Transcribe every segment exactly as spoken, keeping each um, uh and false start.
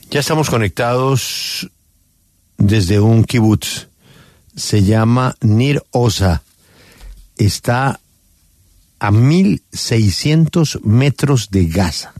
Ya estamos conectados desde un kibutz. Se llama Nir Oza. Está a mil seiscientos metros de Gaza.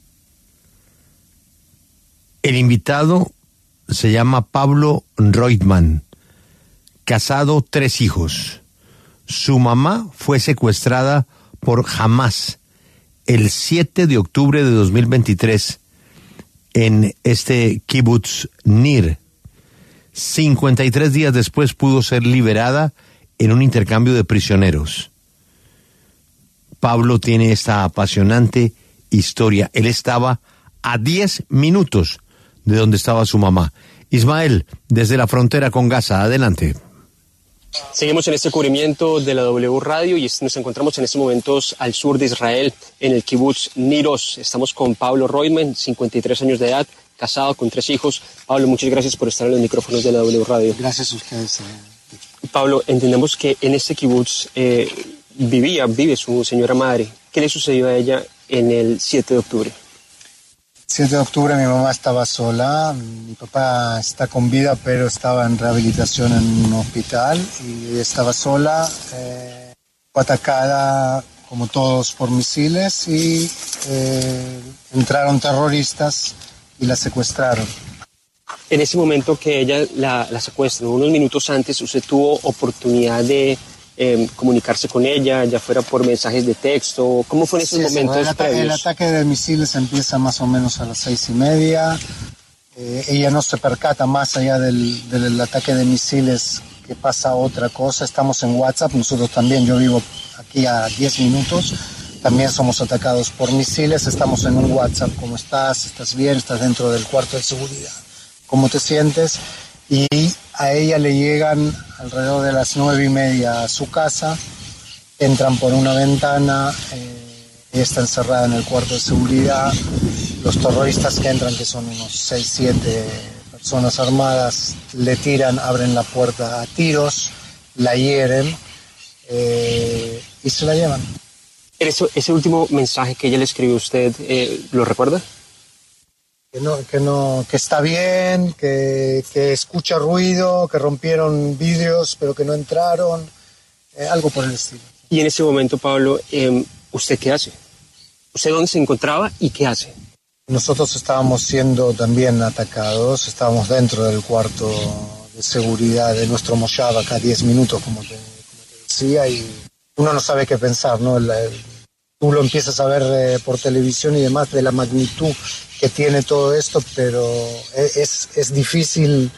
El invitado se llama Pablo Reutemann, casado, tres hijos. Su mamá fue secuestrada por Hamás el siete de octubre de dos mil veintitrés en este kibutz Nir. cincuenta y tres días después pudo ser liberada en un intercambio de prisioneros. Pablo tiene esta apasionante historia. Él estaba a diez minutos de donde estaba su mamá. Ismael, desde la frontera con Gaza, adelante. Seguimos en este cubrimiento de la W Radio y nos encontramos en estos momentos al sur de Israel, en el kibutz Nir Oz. Estamos con Pablo Reutemann, cincuenta y tres años de edad, casado con tres hijos. Pablo, muchas gracias por estar en los micrófonos de la W Radio. Gracias a ustedes. Pablo, entendemos que en este kibutz eh, vivía, vive su señora madre. ¿Qué le sucedió a ella en el siete de octubre? siete de octubre mi mamá estaba sola, mi papá está con vida pero estaba en rehabilitación en un hospital y estaba sola, eh, fue atacada como todos por misiles y eh, entraron terroristas y la secuestraron. En ese momento que ella la, la secuestran, unos minutos antes, usted tuvo oportunidad de eh, comunicarse con ella, ya fuera por mensajes de texto. ¿Cómo fue en esos sí, momentos el, ata- previos? el ataque de misiles empieza más o menos a las seis y media. Eh, ella no se percata más allá del, del ataque de misiles que pasa otra cosa. Estamos en WhatsApp, nosotros también, yo vivo aquí a diez minutos. También somos atacados por misiles, estamos en un WhatsApp. ¿Cómo estás? ¿Estás bien? ¿Estás dentro del cuarto de seguridad? ¿Cómo te sientes? Y a ella le llegan alrededor de las nueve y media a su casa, entran por una ventana, eh, ella está encerrada en el cuarto de seguridad, los terroristas que entran, que son unos seis, siete personas armadas, le tiran, abren la puerta a tiros, la hieren eh, y se la llevan. Ese, ese último mensaje que ella le escribió a usted, eh, ¿lo recuerda? Que, no, que, no, que está bien, que, que escucha ruido, que rompieron vidrios pero que no entraron, eh, algo por el estilo. Y en ese momento, Pablo, eh, ¿usted qué hace? ¿Usted dónde se encontraba y qué hace? Nosotros estábamos siendo también atacados, estábamos dentro del cuarto de seguridad de nuestro Moshav, acá diez minutos, como te, como te decía, y uno no sabe qué pensar, ¿no? El, el, tú lo empiezas a ver eh, por televisión y demás de la magnitud que tiene todo esto, pero es, es difícil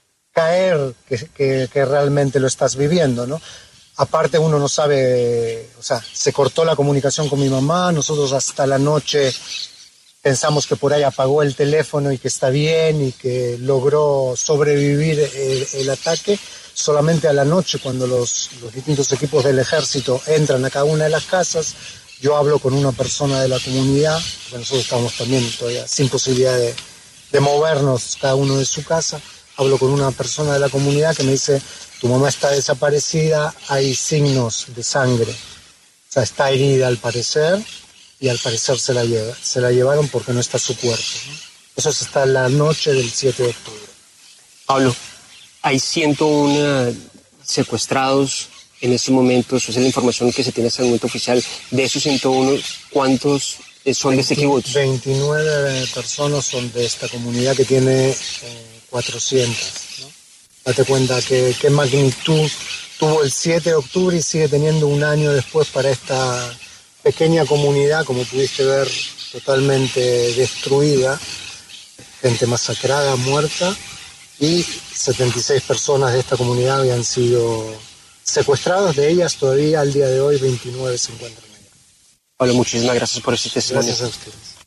caer que, que, que realmente lo estás viviendo, ¿no? Aparte uno no sabe, o sea, se cortó la comunicación con mi mamá, nosotros hasta la noche pensamos que por ahí apagó el teléfono y que está bien y que logró sobrevivir el, el ataque. Solamente a la noche, cuando los, los distintos equipos del ejército entran a cada una de las casas, yo hablo con una persona de la comunidad, porque nosotros estamos también todavía sin posibilidad de, de movernos cada uno de su casa. Hablo con una persona de la comunidad que me dice, tu mamá está desaparecida, hay signos de sangre. O sea, está herida al parecer y al parecer se la, lleva, se la llevaron porque no está su cuerpo, ¿no? Eso es hasta la noche del siete de octubre. Pablo, hay ciento uno secuestrados en estos momentos, esa es la información que se tiene hasta el momento oficial. De esos ciento uno, ¿cuántos son de este kibutz? veintinueve personas son de esta comunidad que tiene eh, cuatrocientos, ¿no? Date cuenta que qué magnitud tuvo el siete de octubre y sigue teniendo un año después para esta pequeña comunidad, como pudiste ver, totalmente destruida, gente masacrada, muerta, y setenta y seis personas de esta comunidad habían sido secuestrados. De ellas todavía al día de hoy veintinueve se encuentran allá. Pablo, muchísimas gracias por este testimonio. Gracias a ustedes.